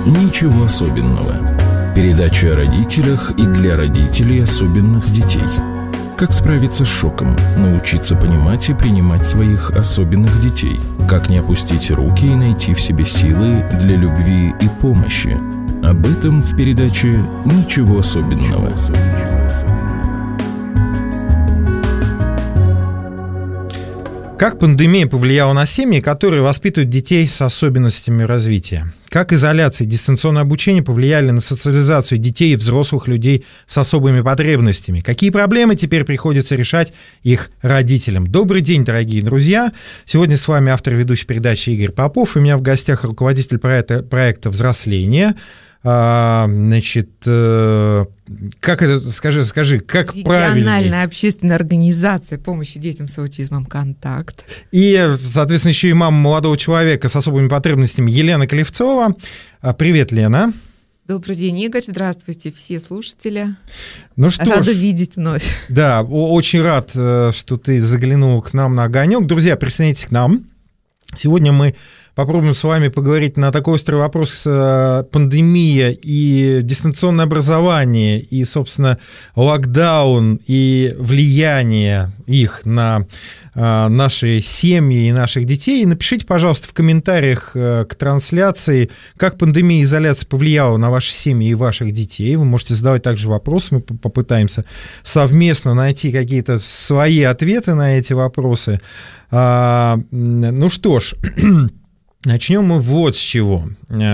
«Ничего особенного». Передача о родителях и для родителей особенных детей. Как справиться с шоком, научиться понимать и принимать своих особенных детей. Как не опустить руки и найти в себе силы для любви и помощи. Об этом в передаче «Ничего особенного». Как пандемия повлияла на семьи, которые воспитывают детей с особенностями развития? Как изоляция и дистанционное обучение повлияли на социализацию детей и взрослых людей с особыми потребностями? Какие проблемы теперь приходится решать их родителям? Добрый день, дорогие друзья! Сегодня с вами автор и ведущий передачи Игорь Попов. У меня в гостях руководитель проекта «Взросление». Значит, как это, скажи, как правильно? Региональная общественная организация помощи детям с аутизмом «Контакт». И, соответственно, еще и мама молодого человека с особыми потребностями Елена Клевцова. Привет, Лена. Добрый день, Игорь. Здравствуйте, все слушатели. Ну что Рада видеть вновь. Да, очень рад, что ты заглянул к нам на огонек. Друзья, присоединяйтесь к нам. Сегодня мы попробуем с вами поговорить на такой острый вопрос: пандемия и дистанционное образование, и, собственно, локдаун и влияние их на наши семьи и наших детей. Напишите, пожалуйста, в комментариях к трансляции, как пандемия и изоляция повлияла на ваши семьи и ваших детей. Вы можете задавать также вопросы, мы попытаемся совместно найти какие-то свои ответы на эти вопросы. Ну что ж, начнем мы вот с чего.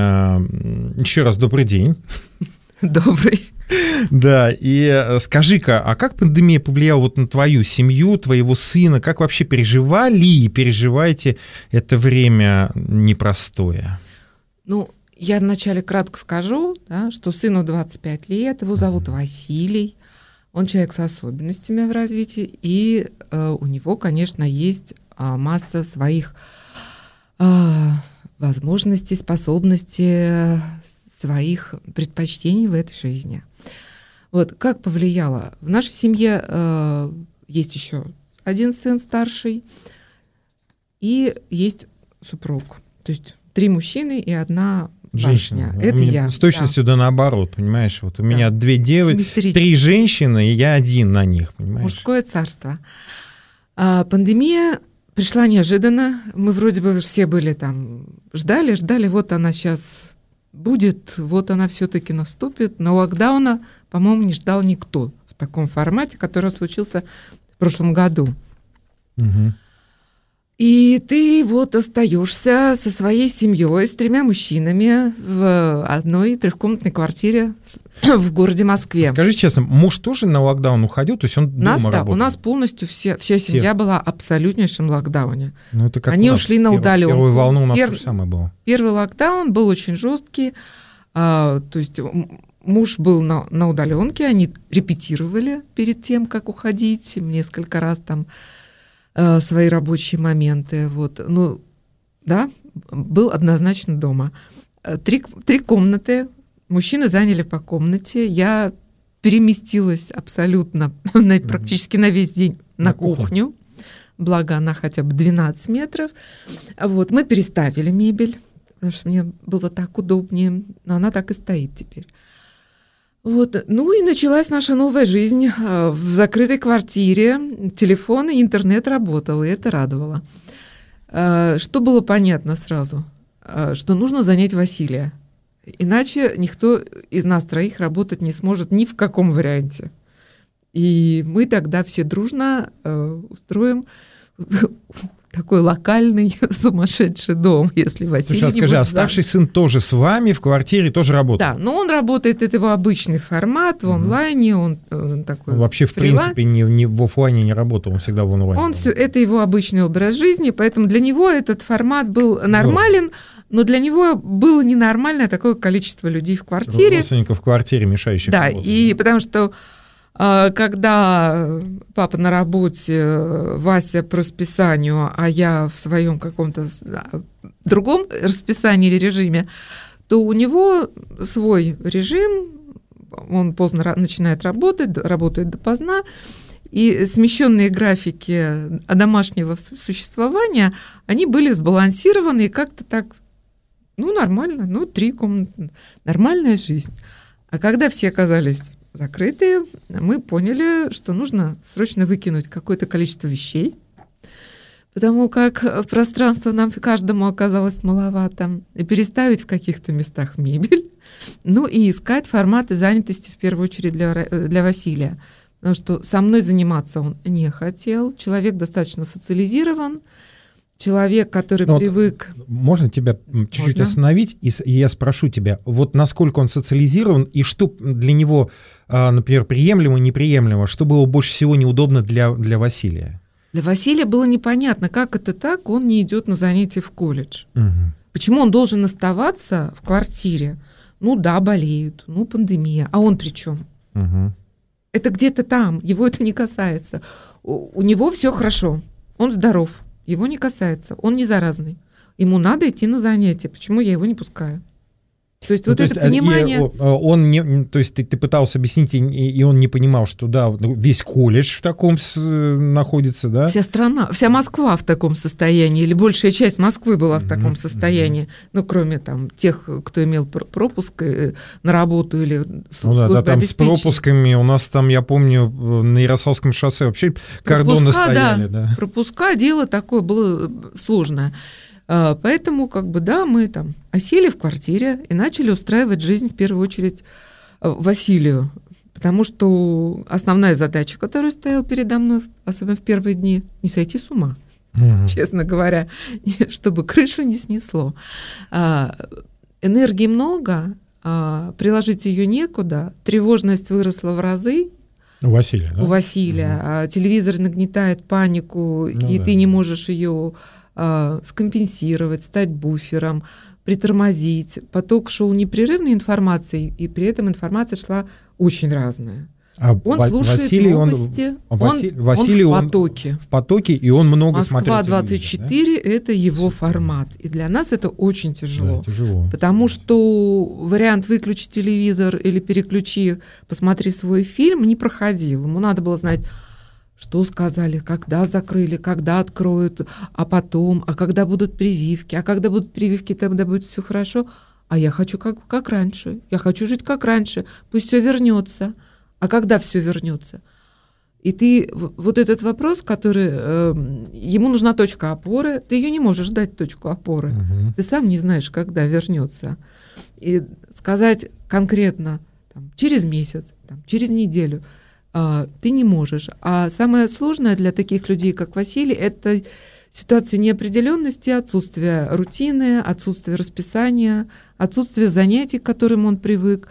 Еще раз добрый день. Добрый. Да, и скажи-ка, а как пандемия повлияла вот на твою семью, твоего сына? Как вообще переживали и переживаете это время непростое? Ну, я вначале кратко скажу, да, что сыну 25 лет, его зовут Василий. Он человек с особенностями в развитии, и у него, конечно, есть масса своих возможностей, способностей, своих предпочтений в этой жизни. Вот как повлияло? В нашей семье есть еще один сын старший, и есть супруг. То есть 3 мужчины и 1 женщина. Это я. С точностью да наоборот, понимаешь? Вот у меня 2 девочки, 3 женщины, и я один на них, понимаешь? Мужское царство. Пандемия пришла неожиданно. Мы вроде бы все были там, ждали, вот она сейчас будет, вот она все-таки наступит. Но локдауна, по-моему, не ждал никто в таком формате, который случился в прошлом году. Угу. И ты вот остаешься со своей семьей, с 3 мужчинами в одной 3-комнатной квартире в городе Москве. Скажи честно, муж тоже на локдаун уходил? То есть он дома работал? У нас полностью вся семья была в абсолютнейшем локдауне. Ну, это как они ушли на удаленку. Первую волну у нас то же самое было. Первый локдаун был очень жесткий. То есть муж был на удаленке, они репетировали перед тем, как уходить, несколько раз там свои рабочие моменты. Вот. Ну, да, был однозначно дома. 3 комнаты, мужчины заняли по комнате. Я переместилась абсолютно, практически на весь день на кухню. Благо, она хотя бы 12 метров. Вот. Мы переставили мебель, потому что мне было так удобнее. Но она так и стоит теперь. Вот. Ну и началась наша новая жизнь в закрытой квартире. Телефон и интернет работал, и это радовало. Что было понятно сразу? Что нужно занять Василия. Иначе никто из нас 3 работать не сможет ни в каком варианте. И мы тогда все дружно устроим такой локальный сумасшедший дом, если Василий не будет. Скажи, а старший сын тоже с вами в квартире тоже работает? Да, но он работает, это его обычный формат, в онлайне, он такой вообще, в принципе, не в офлайне не работал, он всегда в онлайне. Это его обычный образ жизни, поэтому для него этот формат был нормален, но для него было ненормальное такое количество людей в квартире. Родственников в квартире, мешающих. Да, и потому что когда папа на работе, Вася по расписанию, а я в своем каком-то другом расписании или режиме, то у него свой режим, он поздно начинает работать, работает допоздна, и смещенные графики домашнего существования, они были сбалансированы и как-то так Нормально, 3 комнаты, нормальная жизнь. А когда все оказались закрытые, мы поняли, что нужно срочно выкинуть какое-то количество вещей, потому как пространство нам каждому оказалось маловато, и переставить в каких-то местах мебель, и искать форматы занятости, в первую очередь, для Василия. Потому что со мной заниматься он не хотел. Человек достаточно социализирован, человек, который привык... Можно тебя чуть-чуть остановить, и я спрошу тебя, вот насколько он социализирован, и что для него, например, приемлемо, неприемлемо, что было больше всего неудобно для Василия? Для Василия было непонятно, как это так, он не идет на занятия в колледж. Угу. Почему он должен оставаться в квартире? Болеют, пандемия. А он при чем? Угу. Это где-то там, его это не касается. У него все хорошо, он здоров, его не касается, он не заразный. Ему надо идти на занятия, почему я его не пускаю? То есть это понимание... То есть ты пытался объяснить, и он не понимал, что весь колледж в таком находится, да? Вся страна, вся Москва в таком состоянии, или большая часть Москвы была в таком состоянии, кроме тех, кто имел пропуск на работу или службы там обеспечения. С пропусками у нас там, я помню, на Ярославском шоссе вообще кордоны стояли. Да. Пропуска, дело такое было сложное. Поэтому, мы осели в квартире и начали устраивать жизнь, в первую очередь, Василию. Потому что основная задача, которая стояла передо мной, особенно в первые дни, не сойти с ума, честно говоря, чтобы крыша не снесло. Энергии много, приложить ее некуда, тревожность выросла в разы. У Василия, да? У Василия. Телевизор нагнетает панику, ты не можешь ее... скомпенсировать, стать буфером, притормозить. Поток шел непрерывной информацией, и при этом информация шла очень разная. Он слушает Василий, новости, Василий, он в потоке. В потоке, и он много смотрел Москва 24 – это его формат. И для нас это очень тяжело. Да, тяжело. Потому что вариант «выключи телевизор» или «переключи, посмотри свой фильм» не проходил. Ему надо было знать, что сказали, когда закрыли, когда откроют, а потом, а когда будут прививки, тогда будет все хорошо. А я хочу как раньше, я хочу жить как раньше, пусть все вернется. А когда все вернется? И ты вот этот вопрос, который ему нужна точка опоры, ты ее не можешь дать точку опоры. Угу. Ты сам не знаешь, когда вернется. И сказать конкретно через месяц, через неделю ты не можешь. А самое сложное для таких людей, как Василий, это ситуация неопределенности, отсутствие рутины, отсутствие расписания, отсутствие занятий, к которым он привык.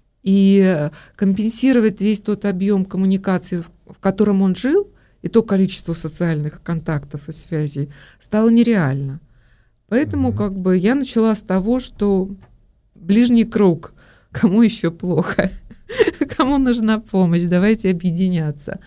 И компенсировать весь тот объем коммуникации, в котором он жил, и то количество социальных контактов и связей стало нереально. Поэтому я начала с того, что ближний круг, кому еще плохо, кому нужна помощь, давайте объединяться.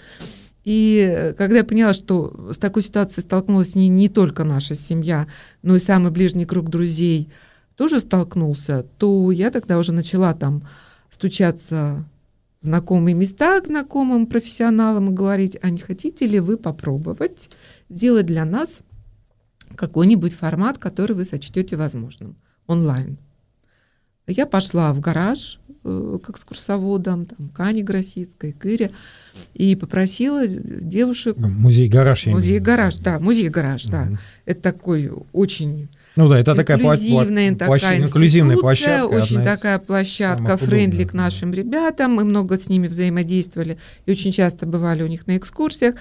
И когда я поняла, что с такой ситуацией столкнулась не только наша семья, но и самый ближний круг друзей тоже столкнулся, то я тогда уже начала стучаться в знакомые места к знакомым профессионалам и говорить, а не хотите ли вы попробовать сделать для нас какой-нибудь формат, который вы сочтете возможным, онлайн. Я пошла в гараж к экскурсоводам, к Ане Гросицкой, к Ире, и попросила девушек... Музей-гараж. Музей-гараж, да. Это такой очень... это такая инклюзивная площадка. Очень такая площадка, френдли к нашим ребятам. Мы много с ними взаимодействовали и очень часто бывали у них на экскурсиях.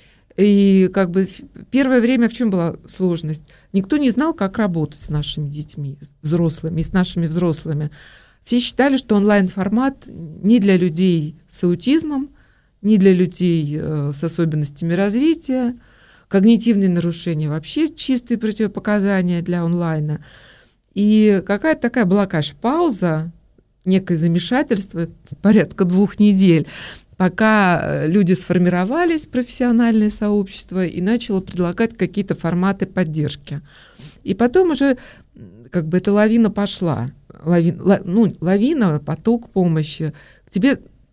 И первое время в чем была сложность? Никто не знал, как работать с нашими детьми, взрослыми, и с нашими взрослыми. Все считали, что онлайн-формат не для людей с аутизмом, не для людей с особенностями развития, когнитивные нарушения вообще чистые противопоказания для онлайна. И какая-то такая была, конечно, пауза, некое замешательство, порядка 2 недель, пока люди сформировались, профессиональное сообщество, и начало предлагать какие-то форматы поддержки. И потом уже эта лавина пошла. Лавина, поток помощи. К тебе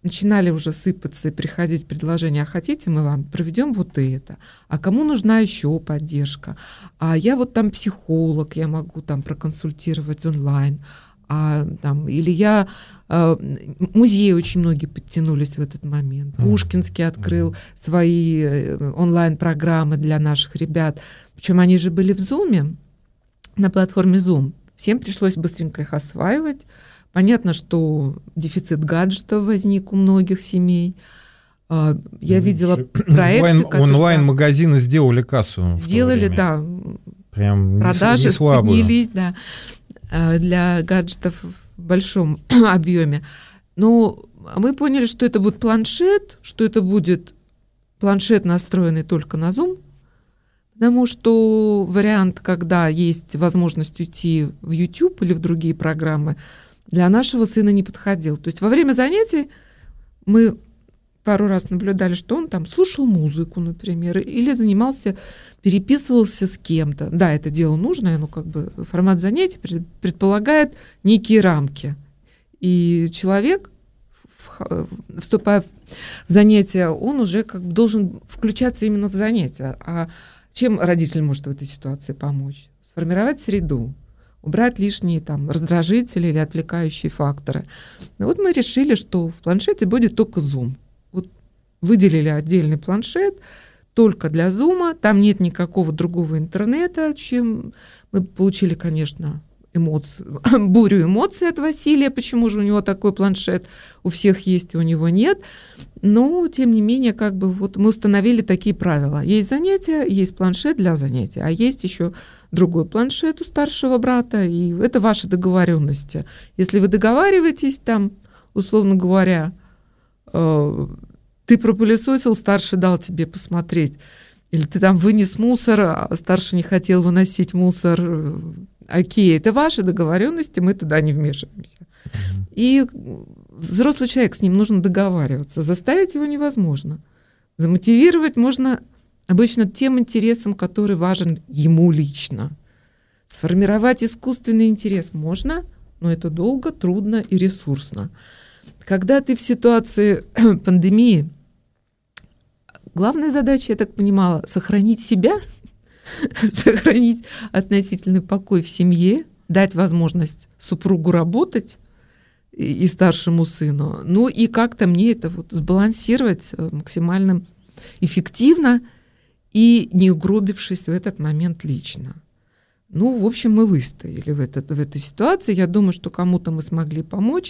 начинали уже сыпаться и приходить предложения: а хотите, мы вам проведем вот это, а кому нужна еще поддержка, а я вот там психолог, я могу там проконсультировать онлайн, или я... Музеи очень многие подтянулись в этот момент. Пушкинский открыл свои онлайн-программы для наших ребят. Причем они же были в Zoom, на платформе Zoom. Всем пришлось быстренько их осваивать. Понятно, что дефицит гаджетов возник у многих семей. Я видела проекты, онлайн-магазины сделали кассу. Сделали, да. Прям продажи не слабую. поднялись, да, для гаджетов в большом объеме. Но мы поняли, что это будет планшет, что это будет планшет, настроенный только на Zoom, потому что вариант, когда есть возможность уйти в YouTube или в другие программы, для нашего сына не подходил. То есть во время занятий мы пару раз наблюдали, что он там слушал музыку, например, или переписывался с кем-то. Да, это дело нужное, но как бы формат занятий предполагает некие рамки. И человек, вступая в занятия, он уже как бы должен включаться именно в занятия. А чем родитель может в этой ситуации помочь? Сформировать среду, убрать лишние там раздражители или отвлекающие факторы. Но вот мы решили, что в планшете будет только Zoom. Вот выделили отдельный планшет только для Zoom, там нет никакого другого интернета, чем мы получили, конечно, бурю эмоций от Василия, почему же у него такой планшет, у всех есть, у него нет. Но, тем не менее, как бы вот мы установили такие правила. Есть занятия, есть планшет для занятий, а есть еще другой планшет у старшего брата, и это ваши договоренности. Если вы договариваетесь там, условно говоря, ты пропылесосил, старший дал тебе посмотреть, или ты там вынес мусор, а старший не хотел выносить мусор, окей, это ваши договоренности, мы туда не вмешиваемся. И взрослый человек, с ним нужно договариваться, заставить его невозможно. Замотивировать можно обычно тем интересом, который важен ему лично. Сформировать искусственный интерес можно, но это долго, трудно и ресурсно. Когда ты в ситуации пандемии, главная задача, я так понимала, сохранить себя, сохранить относительный покой в семье, дать возможность супругу работать и старшему сыну, ну и как-то мне это вот сбалансировать максимально эффективно и не угробившись в этот момент лично. Ну, в общем, мы выстояли в этой ситуации. Я думаю, что кому-то мы смогли помочь,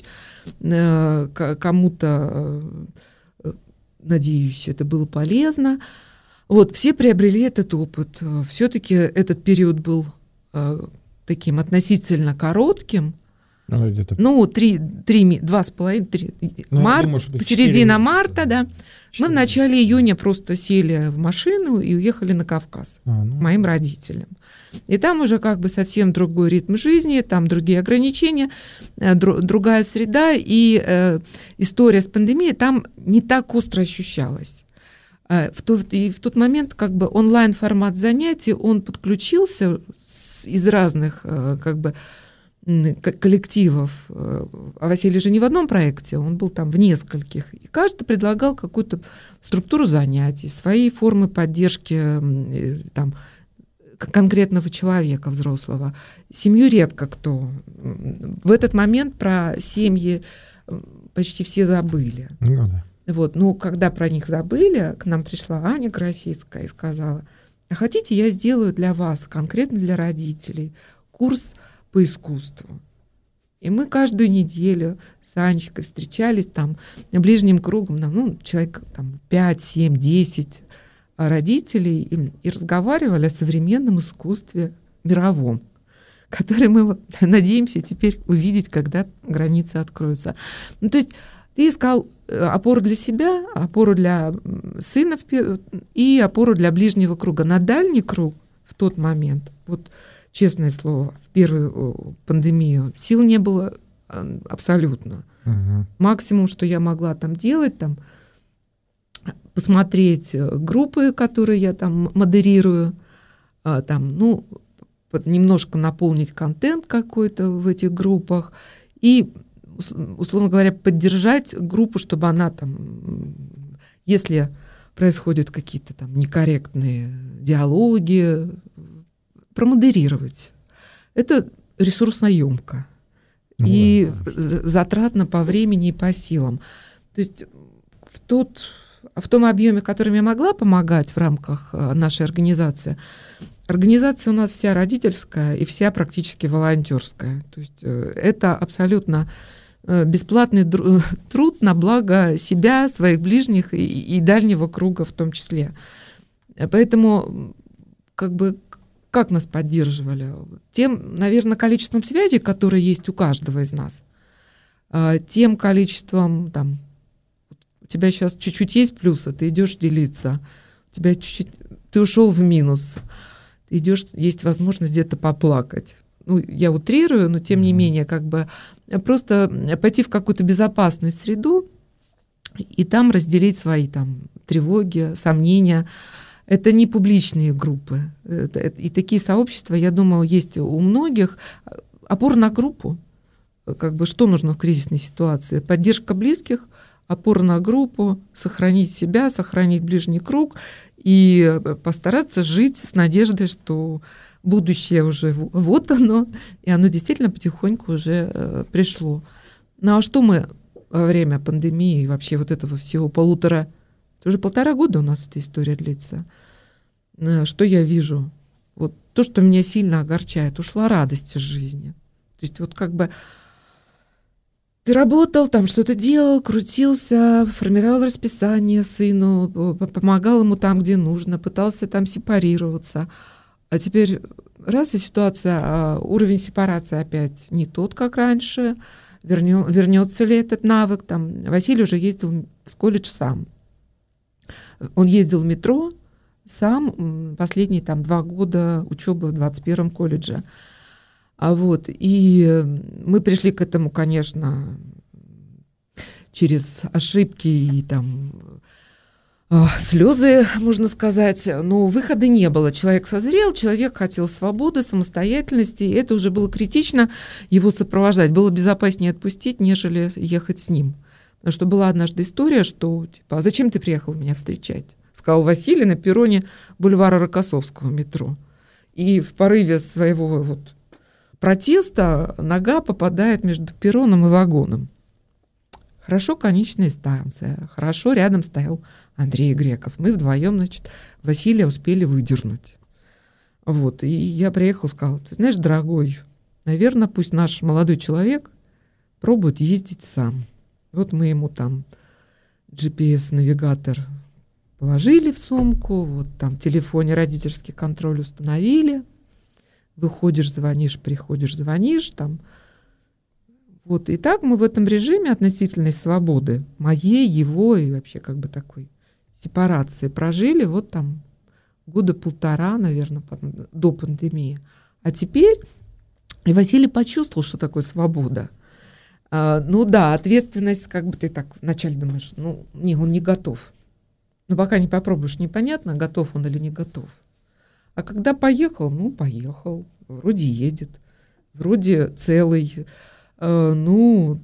кому-то, надеюсь, это было полезно. Вот, все приобрели этот опыт. Все-таки этот период был таким относительно коротким. Ну, 2,5-3, середина марта, да. Мы в начале июня просто сели в машину и уехали на Кавказ к моим родителям. И там уже как бы совсем другой ритм жизни, там другие ограничения, другая среда, и история с пандемией там не так остро ощущалась. И в тот момент как бы онлайн-формат занятий, он подключился из разных как бы коллективов. А Василий же не в одном проекте, он был там в нескольких. И каждый предлагал какую-то структуру занятий, свои формы поддержки там, конкретного человека, взрослого. Семью редко кто. В этот момент про семьи почти все забыли. Ну, да. Вот. Но когда про них забыли, к нам пришла Аня Красицкая и сказала: а хотите, я сделаю для вас, конкретно для родителей, курс по искусству. И мы каждую неделю с Анечкой встречались там ближним кругом, ну, человек там, 5, 7, 10 родителей и разговаривали о современном искусстве мировом, который мы надеемся теперь увидеть, когда границы откроются. Ну, то есть ты искал опору для себя, опору для сына и опору для ближнего круга. На дальний круг в тот момент, вот честное слово, в первую пандемию сил не было абсолютно. Угу. Максимум, что я могла там делать, там, посмотреть группы, которые я там модерирую, там, ну, немножко наполнить контент какой-то в этих группах и условно говоря, поддержать группу, чтобы она там, если происходят какие-то там некорректные диалоги, промодерировать. Это ресурсно ёмко и затратно по времени и по силам. То есть в том объеме, которым я могла помогать в рамках нашей организации, организация у нас вся родительская и вся практически волонтерская. То есть это абсолютно бесплатный труд на благо себя, своих ближних и дальнего круга в том числе. Поэтому как нас поддерживали? Тем, наверное, количеством связей, которые есть у каждого из нас, тем количеством, там, у тебя сейчас чуть-чуть есть плюсы, ты идешь делиться, у тебя чуть-чуть, ты ушел в минус, ты идешь, есть возможность где-то поплакать. Ну, я утрирую, но тем не менее, просто пойти в какую-то безопасную среду и там разделить свои там тревоги, сомнения. Это не публичные группы. И такие сообщества, я думаю, есть у многих. Опора на группу. Что нужно в кризисной ситуации? Поддержка близких, опора на группу, сохранить себя, сохранить ближний круг и постараться жить с надеждой, что будущее уже вот оно, и оно действительно потихоньку уже пришло. Ну а что мы во время пандемии и вообще вот этого всего уже 1,5 года у нас эта история длится. Что я вижу? Вот то, что меня сильно огорчает, ушла радость из жизни. То есть ты работал, там что-то делал, крутился, формировал расписание сыну, помогал ему там, где нужно, пытался там сепарироваться. А теперь раз и ситуация, уровень сепарации опять не тот, как раньше. Вернется ли этот навык? Там, Василий уже ездил в колледж сам. Он ездил в метро сам последние 2 года учебы в 21-м колледже. И мы пришли к этому, конечно, через ошибки и слезы, можно сказать, но выхода не было. Человек созрел, человек хотел свободы, самостоятельности, и это уже было критично его сопровождать. Было безопаснее отпустить, нежели ехать с ним. Потому что была однажды история, что а зачем ты приехал меня встречать? Сказал Василий на перроне бульвара Рокоссовского метро. И в порыве своего протеста нога попадает между перроном и вагоном. Хорошо, конечная станция. Хорошо, рядом стоял Андрей Греков. Мы вдвоем, Василия успели выдернуть. И я приехала, сказала: ты знаешь, дорогой, наверное, пусть наш молодой человек пробует ездить сам. Мы ему там GPS-навигатор положили в сумку, там в телефоне родительский контроль установили. Выходишь, звонишь, приходишь, звонишь. И так мы в этом режиме относительной свободы, моей, его и вообще такой сепарации прожили 1,5 года, наверное, до пандемии. А теперь и Василий почувствовал, что такое свобода. Ответственность, ты так вначале думаешь, он не готов. Но пока не попробуешь, непонятно, готов он или не готов. А когда поехал, поехал, вроде едет, вроде целый, там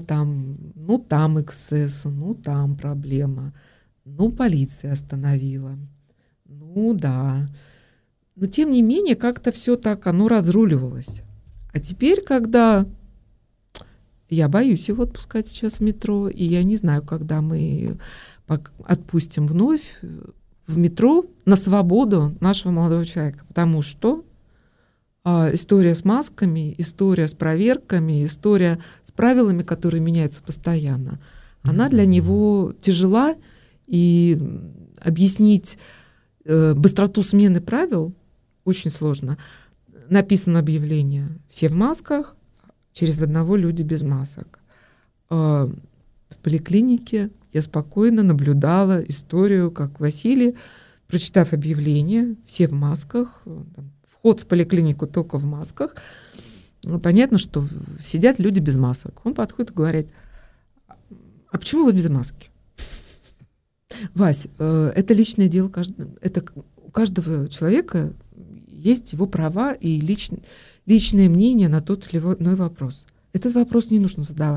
эксцесс, там проблема, полиция остановила, да. Но тем не менее, как-то все так, оно разруливалось. А теперь, когда я боюсь его отпускать сейчас в метро, и я не знаю, когда мы отпустим вновь в метро на свободу нашего молодого человека, потому что история с масками, история с проверками, история с правилами, которые меняются постоянно, она для него тяжела, и объяснить быстроту смены правил очень сложно. Написано объявление: все в масках, через одного люди без масок. В поликлинике я спокойно наблюдала историю, как Василий, прочитав объявление, все в масках, вход в поликлинику только в масках, понятно, что сидят люди без масок. Он подходит и говорит: а почему вы без маски? Вась, это личное дело, у каждого человека есть его права и личное мнение на тот или иной вопрос. Этот вопрос не нужно задавать.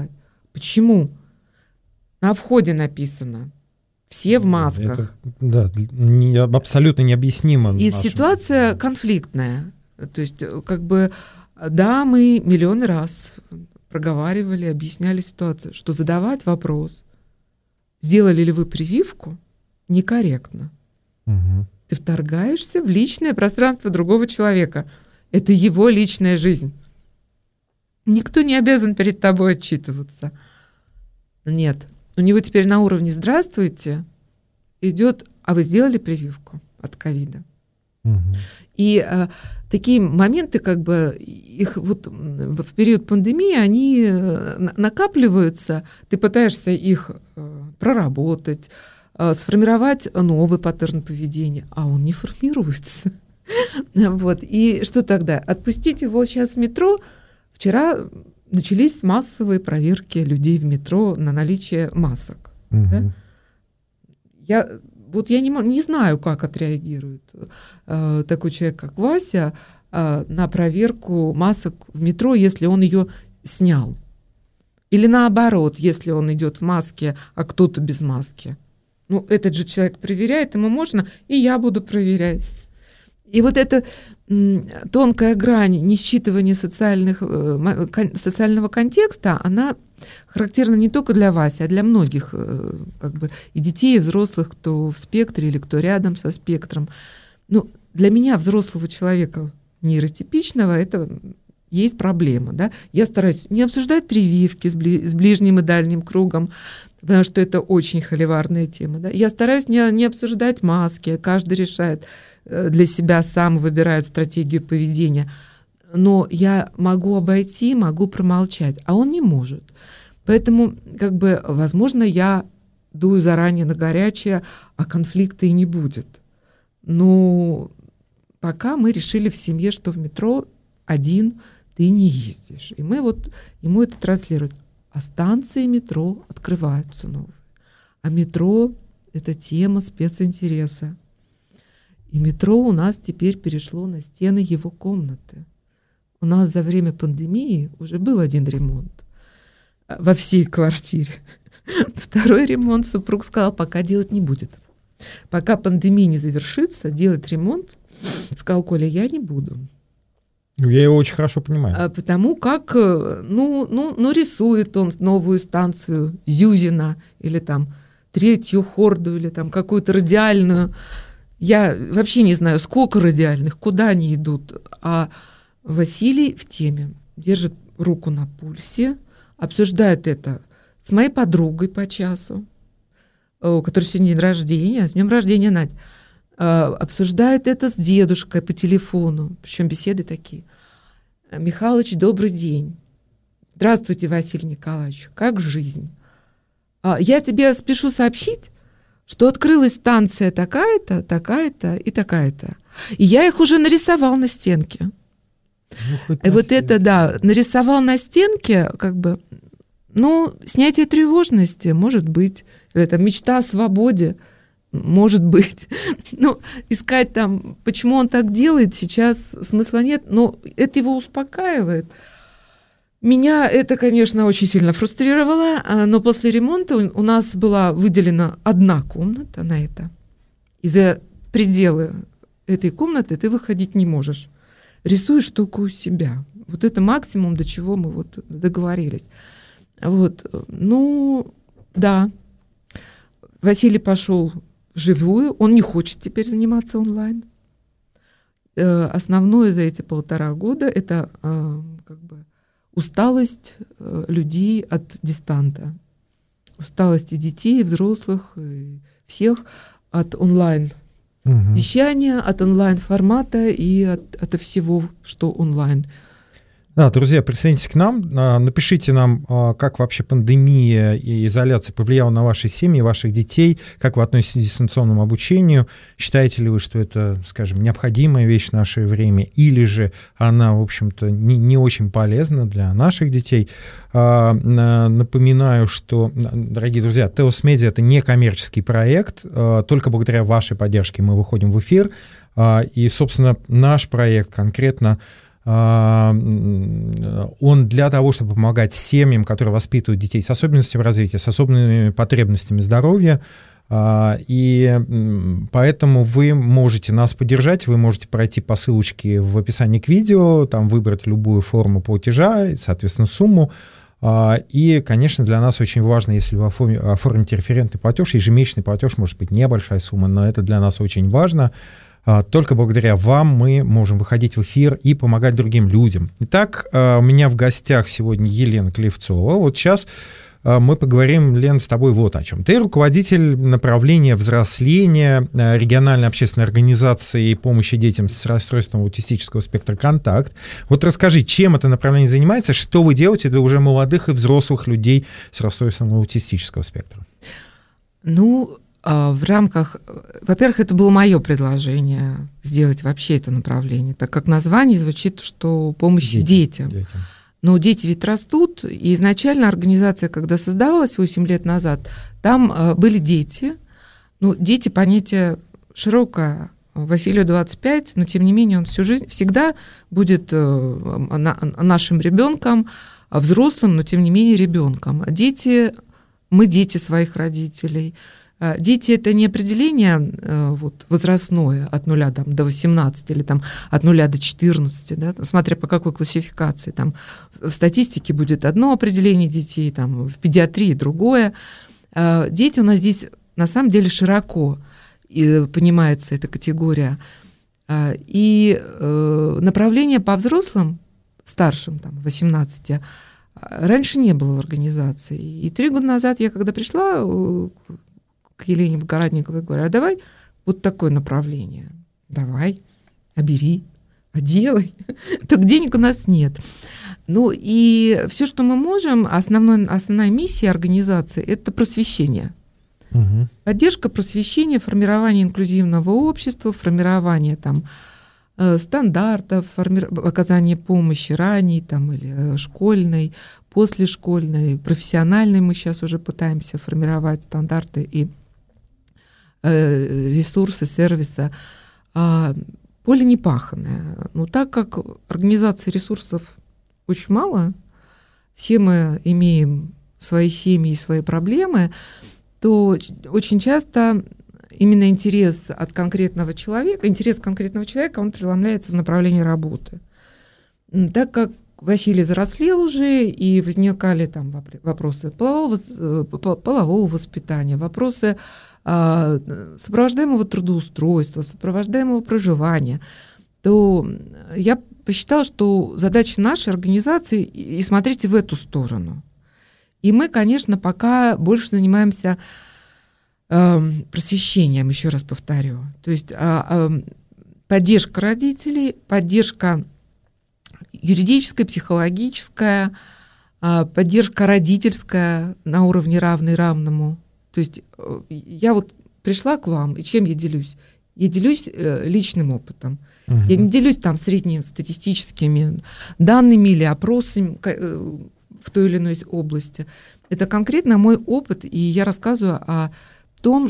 Почему? На входе написано. Все в масках. Это, абсолютно необъяснимо. И ситуация конфликтная. То есть, да, мы миллионы раз проговаривали, объясняли ситуацию, что задавать вопрос, сделали ли вы прививку, некорректно. Угу. Ты вторгаешься в личное пространство другого человека. Это его личная жизнь. Никто не обязан перед тобой отчитываться. Нет. У него теперь на уровне «здравствуйте» идет, а вы сделали прививку от ковида? Угу. И такие моменты, их вот в период пандемии, они накапливаются, ты пытаешься их проработать, сформировать новый паттерн поведения, а он не формируется. Вот. И что тогда? Отпустить его сейчас в метро? Вчера начались массовые проверки людей в метро на наличие масок. Угу. Да? Я не знаю, как отреагирует такой человек, как Вася, на проверку масок в метро, если он ее снял. Или наоборот, если он идет в маске, а кто-то без маски. Ну, этот же человек проверяет, ему можно, и я буду проверять. И вот эта тонкая грань несчитывания социального контекста, она характерна не только для Васи, а для многих и детей, и взрослых, кто в спектре или кто рядом со спектром. Ну, для меня, взрослого человека нейротипичного, это есть проблема. Да? Я стараюсь не обсуждать прививки с ближним и дальним кругом, потому что это очень холиварная тема. Да? Я стараюсь не обсуждать маски, каждый решает для себя, сам выбирает стратегию поведения. Но я могу обойти, могу промолчать, а он не может. Поэтому, возможно, я дую заранее на горячее, а конфликта и не будет. Но пока мы решили в семье, что в метро один ты не ездишь. И мы вот ему это транслируем. А станции метро открываются новые. А метро — это тема специнтереса. И метро у нас теперь перешло на стены его комнаты. У нас за время пандемии уже был один ремонт во всей квартире. Второй ремонт супруг сказал, пока делать не будет. Пока пандемия не завершится, делать ремонт, сказал Коля, я не буду. Я его очень хорошо понимаю. Потому как, рисует он новую станцию Зюзина или там третью хорду, или там какую-то радиальную. Я вообще не знаю, сколько радиальных, куда они идут. А Василий в теме, держит руку на пульсе, обсуждает это с моей подругой по часу, у которой сегодня день рождения, с днем рождения, Надь. Обсуждает это с дедушкой по телефону, причем беседы такие. Михалыч, добрый день. Здравствуйте, Василий Николаевич, как жизнь? Я тебе спешу сообщить, что открылась станция такая-то, такая-то и такая-то. И я их уже нарисовал на стенке. И вот это, да, нарисовал на стенке, снятие тревожности, может быть, или там мечта о свободе, может быть. Искать там, почему он так делает, сейчас смысла нет, но это его успокаивает. Меня это, конечно, очень сильно фрустрировало, но после ремонта у нас была выделена одна комната на это. И за пределы этой комнаты ты выходить не можешь. Рисуешь только у себя. Вот это максимум, до чего мы вот договорились. Да. Василий пошел вживую, он не хочет теперь заниматься онлайн. Основное за эти 1,5 года – это усталость людей от дистанта. Усталость и детей, и взрослых, и всех от онлайн-вещания, от онлайн-формата и от всего, что онлайн. Да, друзья, присоединяйтесь к нам, напишите нам, как вообще пандемия и изоляция повлияла на ваши семьи, ваших детей, как вы относитесь к дистанционному обучению, считаете ли вы, что это, скажем, необходимая вещь в наше время, или же она, в общем-то, не очень полезна для наших детей. Напоминаю, что, дорогие друзья, Теос Медиа — это не коммерческий проект, только благодаря вашей поддержке мы выходим в эфир, и, собственно, наш проект конкретно Он для того, чтобы помогать семьям, которые воспитывают детей с особенностями развития, с особенными потребностями здоровья. И поэтому вы можете нас поддержать, вы можете пройти по ссылочке в описании к видео, там выбрать любую форму платежа, соответственно, сумму. И, конечно, для нас очень важно, если вы оформите референтный платеж, ежемесячный платеж, может быть, небольшая сумма, но это для нас очень важно. Только благодаря вам мы можем выходить в эфир и помогать другим людям. Итак, у меня в гостях сегодня Елена Клевцова. Вот сейчас мы поговорим, Лен, с тобой вот о чем. Ты руководитель направления взросления региональной общественной организации помощи детям с расстройством аутистического спектра «Контакт». Вот расскажи, чем это направление занимается, что вы делаете для уже молодых и взрослых людей с расстройством аутистического спектра? В рамках... Во-первых, это было мое предложение сделать вообще это направление, так как название звучит, что помощь детям. Но дети ведь растут, и изначально организация, когда создавалась 8 лет назад, там были дети. Дети — понятие широкое. Василию 25, но тем не менее он всю жизнь всегда будет нашим ребенком, взрослым, но тем не менее ребенком. Дети, мы дети своих родителей. Дети — это не определение возрастное от 0 до 18 или от 0 до 14, да, смотря по какой классификации. Там в статистике будет одно определение детей, в педиатрии другое. Дети у нас здесь на самом деле широко понимается эта категория. И направление по взрослым, старшим, 18, раньше не было в организации. И 3 года назад я, когда пришла к Елене Богородниковой, говорю: а давай вот такое направление. Давай, бери, делай. Так денег у нас нет. И все, что мы можем, основная миссия организации — это просвещение. Угу. Поддержка просвещения, формирование инклюзивного общества, формирование стандартов, оказание помощи ранней или школьной, послешкольной, профессиональной. Мы сейчас уже пытаемся формировать стандарты и ресурсы, сервиса. Поле не паханое. Так как организации ресурсов очень мало, все мы имеем свои семьи и свои проблемы, то очень часто именно интерес конкретного человека, он преломляется в направлении работы. Так как Василий взрослел уже, и возникали вопросы полового воспитания, вопросы сопровождаемого трудоустройства, сопровождаемого проживания, то я посчитала, что задача нашей организации и смотрите в эту сторону. И мы, конечно, пока больше занимаемся просвещением, еще раз повторю. То есть поддержка родителей, поддержка юридическая, психологическая, поддержка родительская на уровне равный равному. То есть я пришла к вам, и чем я делюсь? Я делюсь личным опытом. Угу. Я не делюсь среднестатистическими данными или опросами в той или иной области. Это конкретно мой опыт, и я рассказываю о том,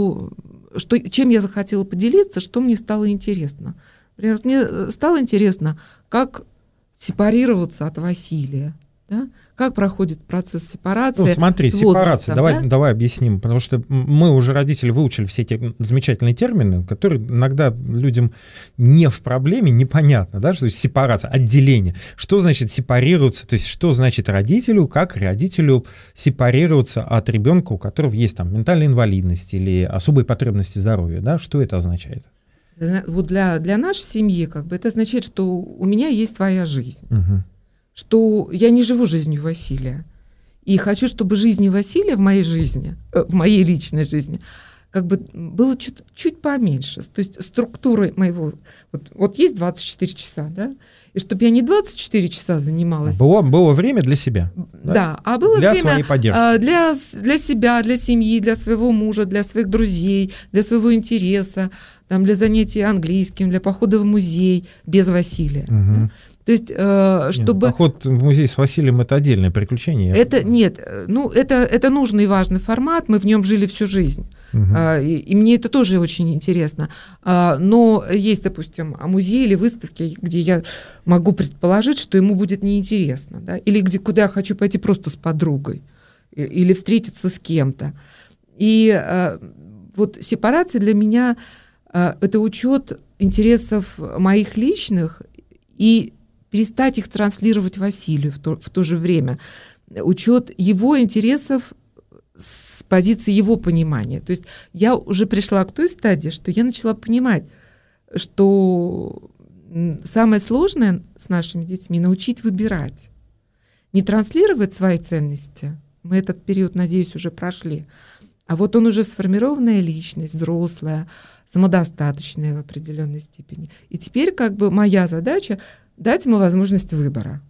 чем я захотела поделиться, что мне стало интересно. Например, мне стало интересно, как сепарироваться от Василия. Да? Как проходит процесс сепарации? Смотри, сепарация, давай объясним, потому что мы уже, родители, выучили все эти замечательные термины, которые иногда людям не в проблеме, непонятно, да, что есть сепарация, отделение. Что значит сепарироваться, то есть что значит родителю, как родителю сепарироваться от ребенка, у которого есть ментальная инвалидность или особые потребности здоровья, да, что это означает? Для нашей семьи это означает, что у меня есть своя жизнь. Угу. Что я не живу жизнью Василия. И хочу, чтобы жизнь Василия в моей жизни, в моей личной жизни, было чуть поменьше. То есть структура моего... есть 24 часа, да? И чтобы я не 24 часа занималась... Было время для себя. Да, а было для время своей поддержки. Для себя, для семьи, для своего мужа, для своих друзей, для своего интереса, для занятий английским, для похода в музей без Василия. Угу. Да? То есть, чтобы... Поход в музей с Василием — это отдельное приключение. Это нужный и важный формат, мы в нем жили всю жизнь. И мне это тоже очень интересно. Но есть, допустим, музеи или выставки, где я могу предположить, что ему будет неинтересно, да? Или куда я хочу пойти просто с подругой, или встретиться с кем-то. И вот сепарация для меня это учет интересов моих личных и перестать их транслировать Василию в то же время. Учет его интересов с позиции его понимания. То есть я уже пришла к той стадии, что я начала понимать, что самое сложное с нашими детьми — научить выбирать. Не транслировать свои ценности. Мы этот период, надеюсь, уже прошли. А вот он уже сформированная личность, взрослая, самодостаточная в определенной степени. И теперь как бы моя задача — дать ему возможность выбора.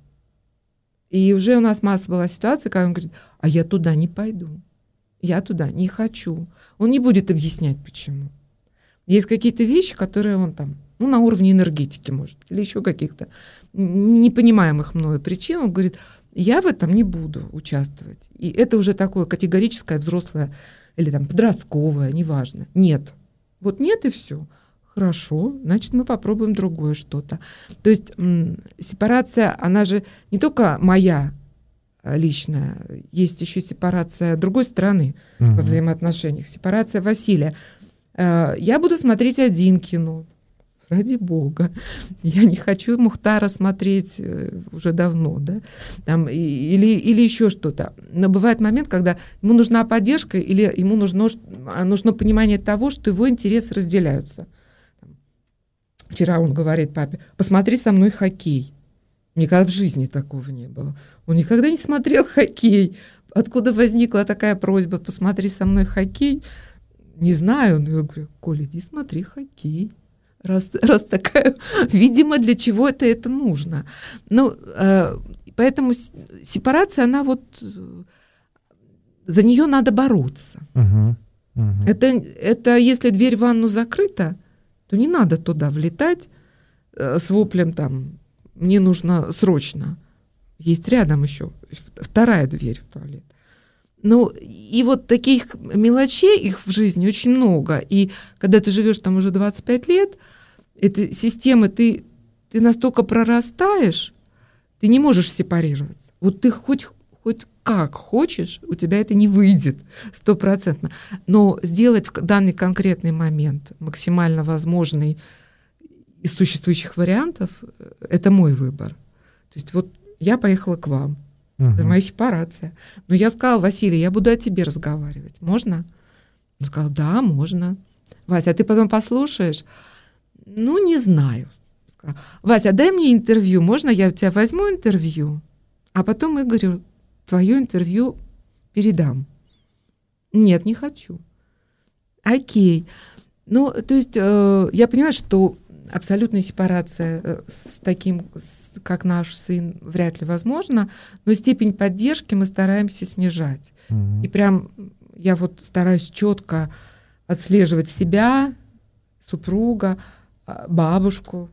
И уже у нас масса была ситуаций, когда он говорит: а я туда не пойду, я туда не хочу. Он не будет объяснять, почему. Есть какие-то вещи, которые он там, на уровне энергетики, может, или еще каких-то непонимаемых мною причин, он говорит: я в этом не буду участвовать. И это уже такое категорическое, взрослое или там подростковое, неважно. Нет. Вот нет, и все. Хорошо, значит, мы попробуем другое что-то. То есть сепарация, она же не только моя личная, есть еще сепарация другой стороны во взаимоотношениях, сепарация Василия. Я буду смотреть один кино, ради бога. Я не хочу Мухтара смотреть уже давно, да? Там, или еще что-то. Но бывает момент, когда ему нужна поддержка, или ему нужно понимание того, что его интересы разделяются. Вчера он говорит папе: посмотри со мной хоккей. Никогда в жизни такого не было. Он никогда не смотрел хоккей. Откуда возникла такая просьба: посмотри со мной хоккей? Не знаю, но я говорю: Коля, иди смотри хоккей. Раз такая, видимо, для чего-то это нужно. Поэтому сепарация, она вот, за нее надо бороться. Это если дверь в ванну закрыта, то не надо туда влетать с воплем там: мне нужно срочно. Есть рядом еще вторая дверь в туалет. И вот таких мелочей, их в жизни очень много. И когда ты живешь там уже 25 лет, этой системы ты настолько прорастаешь, ты не можешь сепарироваться. Вот ты хоть как хочешь, у тебя это не выйдет 100%. Но сделать в данный конкретный момент максимально возможный из существующих вариантов — это мой выбор. То есть вот я поехала к вам. Это моя сепарация. Но я сказала: Василий, я буду о тебе разговаривать. Можно? Он сказал: да, можно. Вася, а ты потом послушаешь? Не знаю. Сказала: Вася, дай мне интервью. Можно я у тебя возьму интервью, а потом Игорю твое интервью передам? Нет, не хочу. Окей. То есть я понимаю, что абсолютная сепарация с таким, как наш сын, вряд ли возможна, но степень поддержки мы стараемся снижать. И прям я вот стараюсь четко отслеживать себя, супруга, бабушку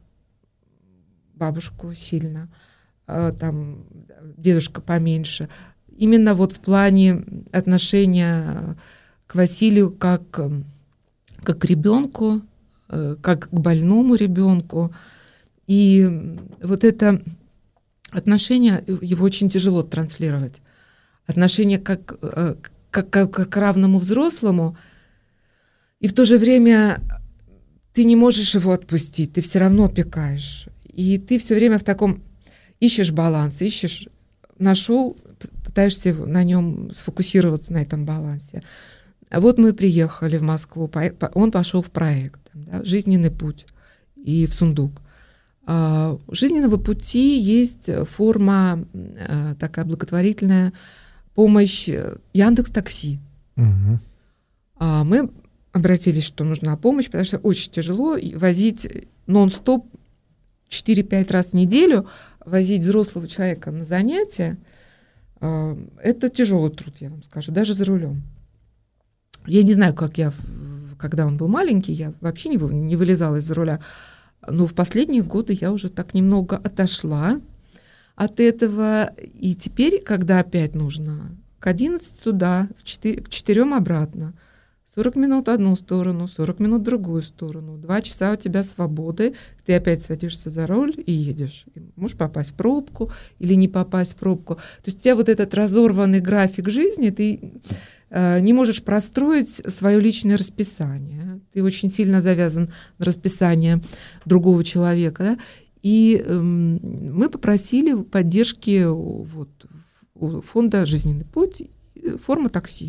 сильно, там дедушка поменьше. Именно вот в плане отношения к Василию как к ребенку, как к больному ребенку. И вот это отношение, его очень тяжело транслировать. Отношение как к равному взрослому, и в то же время ты не можешь его отпустить, ты все равно опекаешь. И ты все время в таком ищешь баланс, нашел, пытаешься на нем сфокусироваться, на этом балансе. А вот мы приехали в Москву, он пошел в проект, да, «Жизненный путь» и в Сундук. У жизненного пути есть форма такая благотворительная, помощь Яндекс.Такси. Мы обратились, что нужна помощь, потому что очень тяжело возить нон-стоп 4-5 раз в неделю, возить взрослого человека на занятия. Это тяжелый труд, я вам скажу, даже за рулем. Я не знаю, как когда он был маленький, я вообще не вылезала из-за руля. Но в последние годы я уже так немного отошла от этого. И теперь, когда опять нужно к 11 туда, к 4 обратно, 40 минут одну сторону, 40 минут другую сторону, 2 часа у тебя свободы, ты опять садишься за руль и едешь. И можешь попасть в пробку или не попасть в пробку. То есть у тебя вот этот разорванный график жизни, ты не можешь простроить свое личное расписание. Ты очень сильно завязан на расписание другого человека. Да? И мы попросили поддержки вот, у фонда «Жизненный путь», форма такси.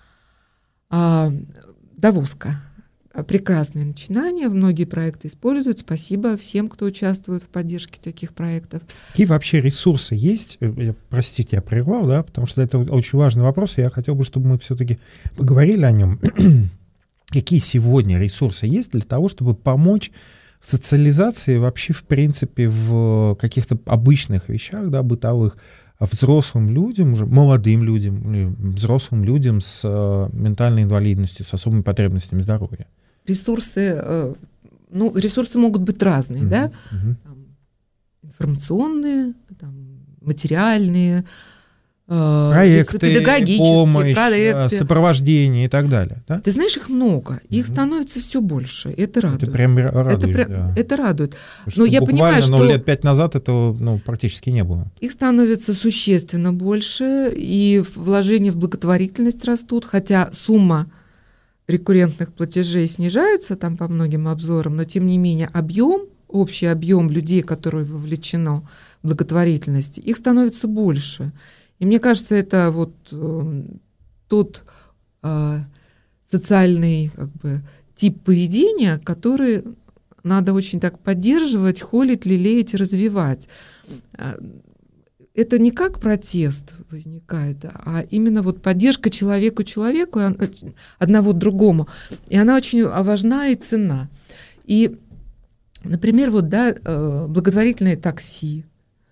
Довозка. Прекрасное начинание, многие проекты используют. Спасибо всем, кто участвует в поддержке таких проектов. Какие вообще ресурсы есть? Простите, я прервал, да, потому что это очень важный вопрос, и я хотел бы, чтобы мы все-таки поговорили о нем. Какие сегодня ресурсы есть для того, чтобы помочь в социализации вообще, в принципе, в каких-то обычных вещах, да, бытовых, взрослым людям, уже молодым людям, взрослым людям с ментальной инвалидностью, с особыми потребностями здоровья? Ресурсы могут быть разные, да? Там, информационные, там, материальные, проекты, педагогические, помощь, проекты, сопровождение и так далее. Да? Ты знаешь, их много, их становится все больше, это радует. Это прям радует, да. Это радует. Но я понимаю, что лет 5 назад этого практически не было. Их становится существенно больше, и вложения в благотворительность растут, хотя сумма рекуррентных платежей снижается там по многим обзорам, но тем не менее общий объем людей, которые вовлечено в благотворительность, их становится больше. И мне кажется, это вот тот социальный тип поведения, который надо очень так поддерживать, холить, лелеять и развивать. Это не как протест возникает, а именно вот поддержка человеку одного другому. И она очень важна и ценна. И, например, вот, да, благотворительное такси.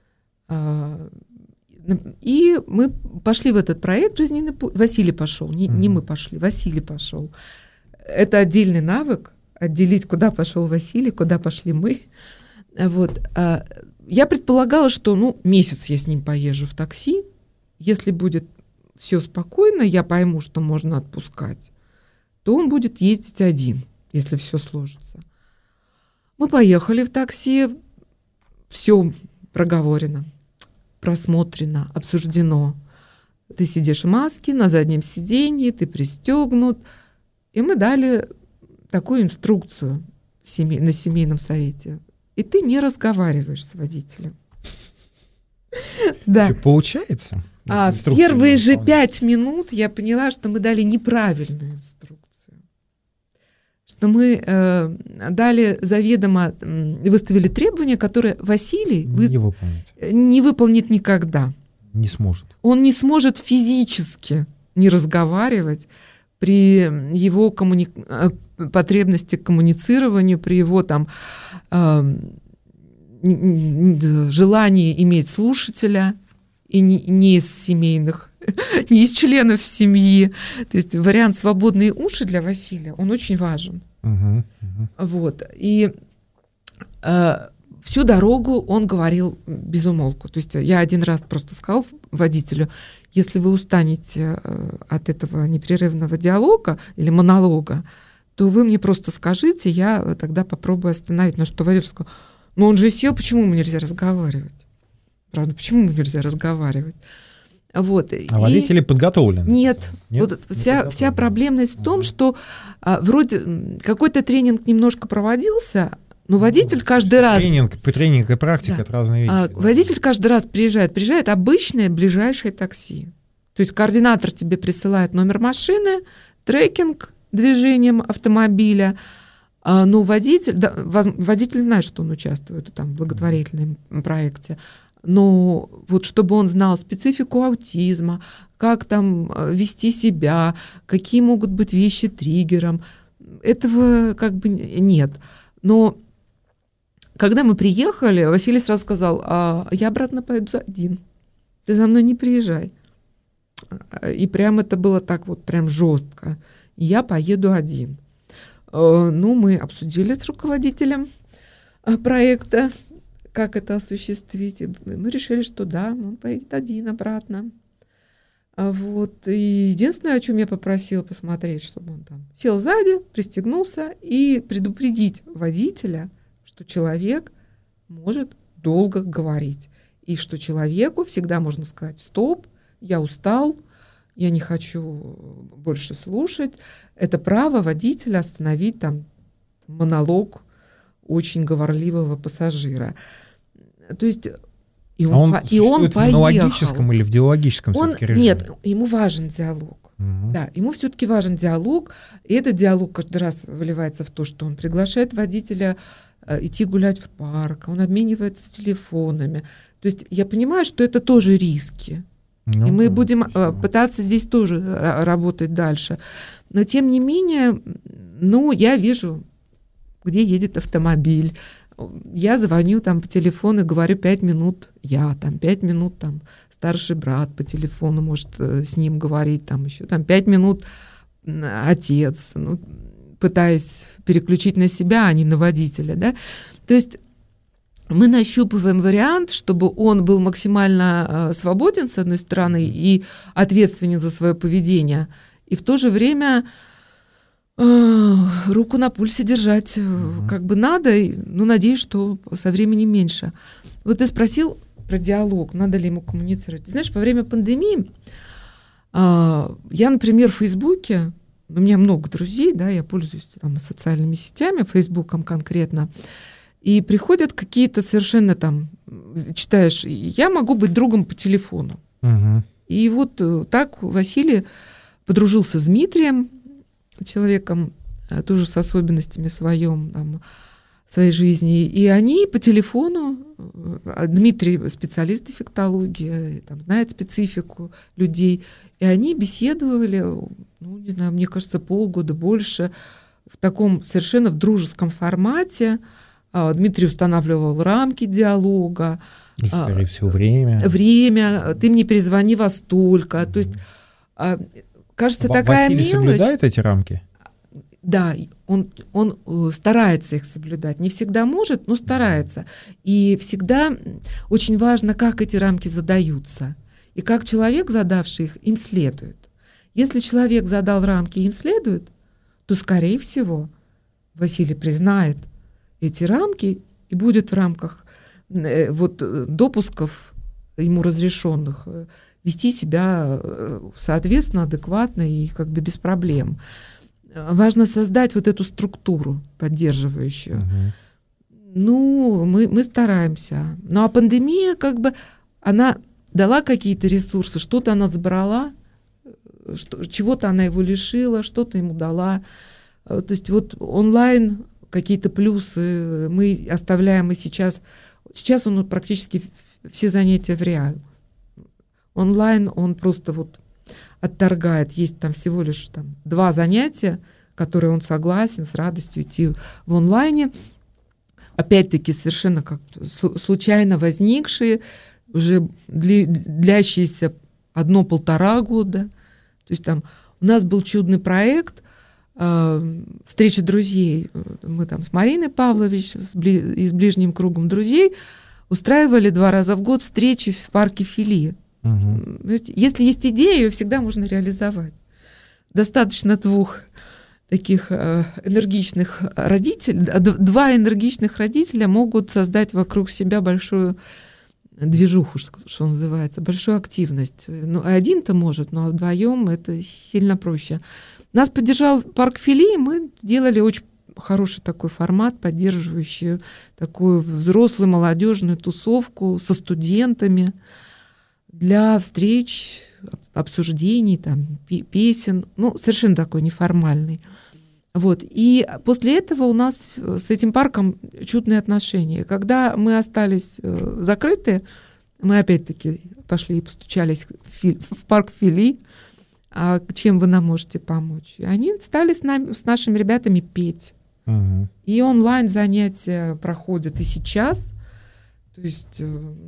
И мы пошли в этот проект «Жизненный путь». Василий пошел, не мы пошли, Василий пошел. Это отдельный навык, отделить, куда пошел Василий, куда пошли мы. Вот. Я предполагала, что месяц я с ним поезжу в такси. Если будет все спокойно, я пойму, что можно отпускать, то он будет ездить один, если все сложится. Мы поехали в такси, все проговорено, просмотрено, обсуждено. Ты сидишь в маске, на заднем сиденье, ты пристегнут. И мы дали такую инструкцию на семейном совете. И ты не разговариваешь с водителем. Да. Получается? Первые же 5 минут я поняла, что мы дали неправильную инструкцию. Что мы дали заведомо, выставили требования, которые Василий не выполнит никогда. Не сможет. Он не сможет физически не разговаривать при его потребности к коммуницированию, при его желании иметь слушателя, и не из семейных, не из членов семьи. То есть вариант «свободные уши» для Василия, он очень важен. Вот. И всю дорогу он говорил без умолку. То есть я один раз просто сказала водителю: если вы устанете от этого непрерывного диалога или монолога, то вы мне просто скажите, я тогда попробую остановить. На что водитель сказал: ну он же сел, почему ему нельзя разговаривать? Правда, почему ему нельзя разговаривать? Вот. А водители подготовлены? Нет. Вот вся проблемность в том, что вроде какой-то тренинг немножко проводился, но водитель каждый раз... Тренинг и практика — это разные вещи. Водитель каждый раз приезжает обычное ближайшее такси. То есть координатор тебе присылает номер машины, трекинг движением автомобиля, но водитель знает, что он участвует в благотворительном проекте. Но вот чтобы он знал специфику аутизма, как там вести себя, какие могут быть вещи триггером, этого нет. Но когда мы приехали, Василий сразу сказал: я обратно поеду один, ты за мной не приезжай. И прям это было так вот прям жестко. Я поеду один. Мы обсудили с руководителем проекта, как это осуществить. И мы решили, что да, он поедет один обратно. Вот. И единственное, о чем я попросила посмотреть, чтобы он там сел сзади, пристегнулся и предупредить водителя, что человек может долго говорить. И что человеку всегда можно сказать: стоп, я устал, я не хочу больше слушать. Это право водителя остановить там монолог очень говорливого пассажира. То есть и он поехал. На логическом или в диалогическом режиме? Нет, ему важен диалог. Да, ему все-таки важен диалог. И этот диалог каждый раз выливается в то, что он приглашает водителя идти гулять в парк, он обменивается телефонами. То есть я понимаю, что это тоже риски. И мы будем пытаться здесь тоже работать дальше. Но тем не менее, я вижу, где едет автомобиль. Я звоню там по телефону и говорю 5 минут я, там 5 минут там старший брат по телефону может с ним говорить, там еще там 5 минут отец, пытаясь переключить на себя, а не на водителя, да. То есть мы нащупываем вариант, чтобы он был максимально свободен, с одной стороны, и ответственен за свое поведение, и в то же время руку на пульсе держать как бы надо, надеюсь, что со временем меньше. Вот ты спросил про диалог, надо ли ему коммуницировать. Ты знаешь, во время пандемии я, например, в Фейсбуке, у меня много друзей, да, я пользуюсь там социальными сетями, Фейсбуком конкретно, и приходят какие-то совершенно там, читаешь, я могу быть другом по телефону. И вот так Василий подружился с Дмитрием, человеком тоже с особенностями своей жизни. И они по телефону, Дмитрий специалист дефектологии, там, знает специфику людей, и они беседовали, не знаю, мне кажется, полгода, больше, в таком совершенно в дружеском формате. Дмитрий устанавливал рамки диалога. Скорее всего, время. Ты мне перезвони во столько. То есть кажется, такая мелочь. Василий соблюдает эти рамки? Да, он старается их соблюдать. Не всегда может, но старается. И всегда очень важно, как эти рамки задаются. И как человек, задавший их, им следует. Если человек задал рамки и им следует, то, скорее всего, Василий признает эти рамки и будет в рамках допусков ему разрешенных вести себя соответственно, адекватно и как бы без проблем. Важно создать вот эту структуру поддерживающую. Мы стараемся. А пандемия как бы, она дала какие-то ресурсы, что-то она забрала, чего-то она его лишила, что-то ему дала. То есть вот онлайн какие-то плюсы мы оставляем и сейчас. Сейчас он практически все занятия в реале. Онлайн он просто отторгает. Есть там всего лишь 2 занятия, которые он согласен с радостью идти в онлайне. Опять-таки совершенно как-то случайно возникшие, уже длящиеся 1-1,5 года. То есть там у нас был чудный проект «Встреча друзей». Мы там с Мариной Павлович и с ближним кругом друзей устраивали 2 раза в год встречи в парке Фили. Если есть идея, ее всегда можно реализовать. Достаточно 2 таких энергичных родителей, 2 энергичных родителя могут создать вокруг себя большую движуху, что называется, большую активность. Один-то может, но вдвоем это сильно проще. Нас поддержал парк Фили, мы делали очень хороший такой формат, поддерживающий такую взрослую молодежную тусовку со студентами для встреч, обсуждений, песен, совершенно такой неформальный. И после этого у нас с этим парком чудные отношения. Когда мы остались закрыты, мы опять-таки пошли и постучались в парк Фили, чем вы нам можете помочь. И они стали с нашими ребятами петь. И онлайн занятия проходят и сейчас. То есть,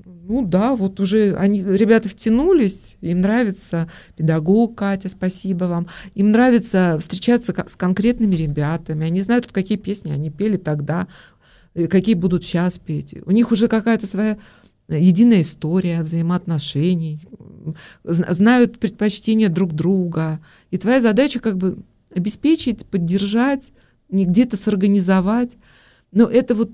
уже ребята втянулись, им нравится педагог Катя, спасибо вам. Им нравится встречаться с конкретными ребятами. Они знают, какие песни они пели тогда какие будут сейчас петь. У них уже какая-то своя единая история взаимоотношений, знают предпочтения друг друга. И твоя задача как бы обеспечить, поддержать, где-то сорганизовать. Но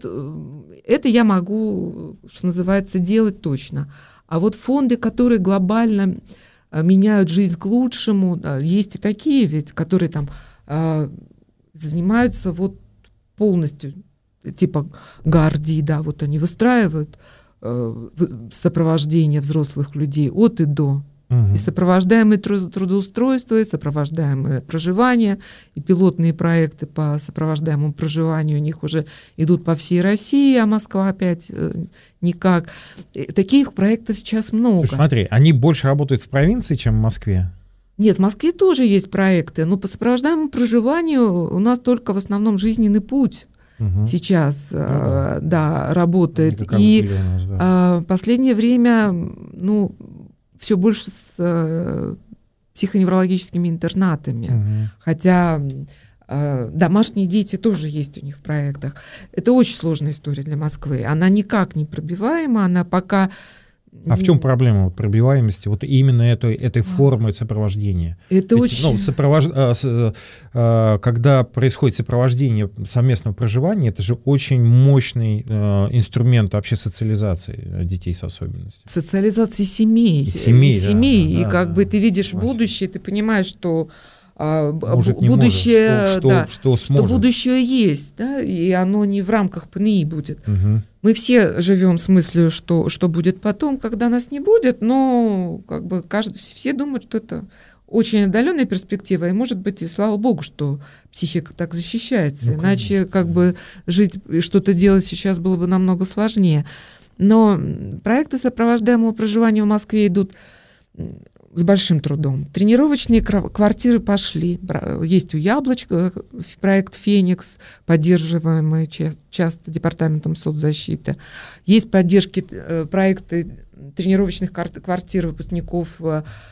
это я могу, что называется, делать точно. А вот фонды, которые глобально меняют жизнь к лучшему, есть и такие ведь, которые там занимаются вот полностью, типа Гардии, да, вот они выстраивают сопровождение взрослых людей от и до. И сопровождаемые трудоустройства, и сопровождаемое проживание, и пилотные проекты по сопровождаемому проживанию у них уже идут по всей России, а Москва опять никак. Таких проектов сейчас много. Слушай, смотри, они больше работают в провинции, чем в Москве? Нет, в Москве тоже есть проекты, но по сопровождаемому проживанию у нас только в основном жизненный путь сейчас работает. И в последнее время, все больше с психоневрологическими интернатами. Хотя домашние дети тоже есть у них в проектах. Это очень сложная история для Москвы. Она никак не пробиваема, она пока... А в чем проблема пробиваемости вот именно этой формы сопровождения? Это ведь, очень... когда происходит сопровождение совместного проживания, это же очень мощный инструмент вообще социализации детей с особенностями. Социализации семей. Семей. И как бы ты видишь будущее, ты понимаешь, что может, будущее, может, что будущее есть, да, и оно не в рамках ПНИ будет. Мы все живем с мыслью, что будет потом, когда нас не будет, но как бы все думают, что это очень отдаленная перспектива, и, может быть, и слава богу, что психика так защищается, иначе как бы жить и что-то делать сейчас было бы намного сложнее. Но проекты сопровождаемого проживания в Москве идут с большим трудом. Тренировочные квартиры пошли. Есть у Яблочка проект «Феникс», поддерживаемый часто Департаментом соцзащиты. Есть проекты тренировочных квартир выпускников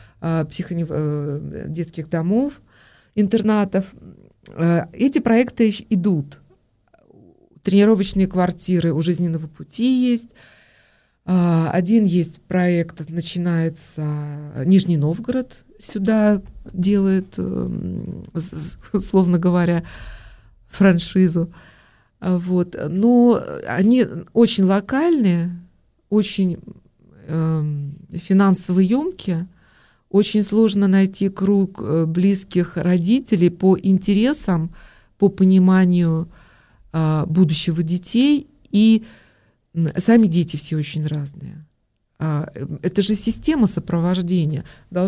детских домов, интернатов. Эти проекты идут. Тренировочные квартиры у жизненного пути есть. Один есть проект, начинается Нижний Новгород, сюда делает, условно говоря, франшизу. Вот. Но они очень локальные, очень финансово емкие, очень сложно найти круг близких родителей по интересам, по пониманию будущего детей, и сами дети все очень разные. Это же система сопровождения.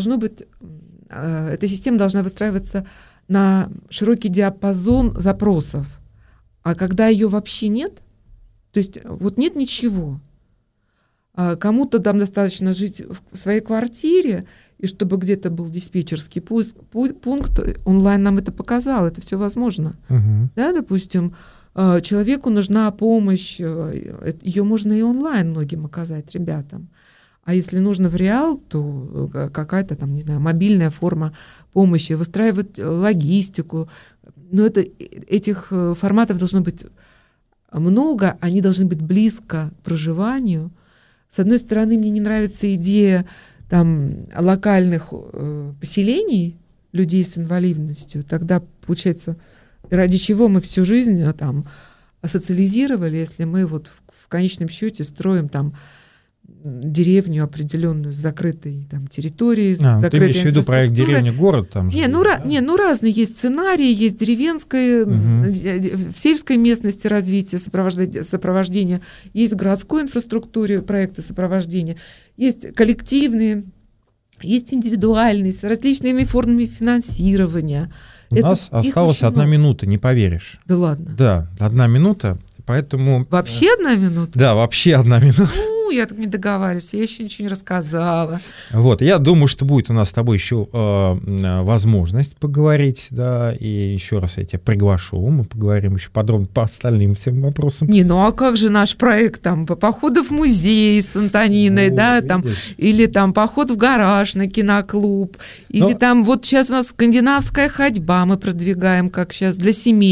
Эта система должна выстраиваться на широкий диапазон запросов. А когда ее вообще нет, то есть вот нет ничего. Кому-то там достаточно жить в своей квартире, и чтобы где-то был диспетчерский пункт, онлайн нам это показал, это все возможно. Да, допустим, человеку нужна помощь, ее можно и онлайн многим оказать ребятам. А если нужно в реал, то какая-то там, не знаю, мобильная форма помощи, выстраивать логистику. Но этих форматов должно быть много, они должны быть близко к проживанию. С одной стороны, мне не нравится идея там, локальных поселений людей с инвалидностью. Тогда, получается, ради чего мы всю жизнь там социализировали, если мы вот в конечном счете строим там деревню определенную с закрытой там территорией, с закрытой ты имеешь в виду проект деревня-город там же? Разные есть сценарии, есть деревенское, в сельской местности развитие сопровождения, есть в городской инфраструктуре проекты сопровождения, есть коллективные, есть индивидуальные, с различными формами финансирования. У нас осталась 1 минута, не поверишь. Да ладно? Да, 1 минута, поэтому... Вообще 1 минута? Да, вообще 1 минута. Я так не договариваюсь, я еще ничего не рассказала. Вот, я думаю, что будет у нас с тобой еще возможность поговорить, да, и еще раз я тебя приглашу, мы поговорим еще подробно по остальным всем вопросам. А как же наш проект, там, походы в музей с Антониной, да, там, или там поход в гараж на киноклуб, или там, вот сейчас у нас скандинавская ходьба мы продвигаем, как сейчас, для семей.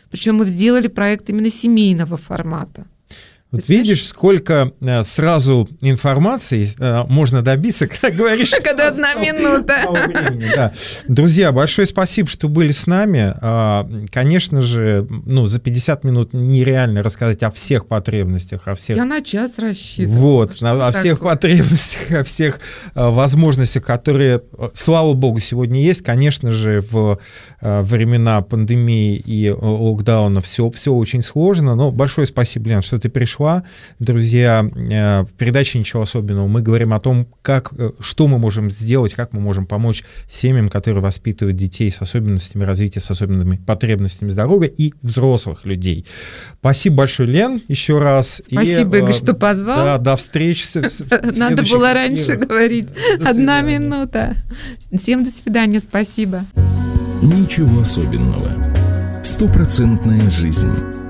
Причем мы сделали проект именно семейного формата. Вот видишь, сколько сразу информации можно добиться, когда говоришь... Когда 1 минута. Да. Друзья, большое спасибо, что были с нами. Конечно же, за 50 минут нереально рассказать о всех потребностях, о всех... Я на час рассчитывала. Вот, о всех потребностях, о всех возможностях, которые, слава богу, сегодня есть. Конечно же, в времена пандемии и локдауна все очень сложно, но большое спасибо, Лен, что ты пришла. Друзья, в передаче «Ничего особенного» мы говорим о том, что мы можем сделать, как мы можем помочь семьям, которые воспитывают детей с особенностями развития, с особенными потребностями здоровья и взрослых людей. Спасибо большое, Лен, еще раз. Спасибо, Игорь, что позвал. Да, до встречи. Надо было раньше говорить. 1 минута. Всем до свидания, спасибо. Ничего особенного. 100% жизнь.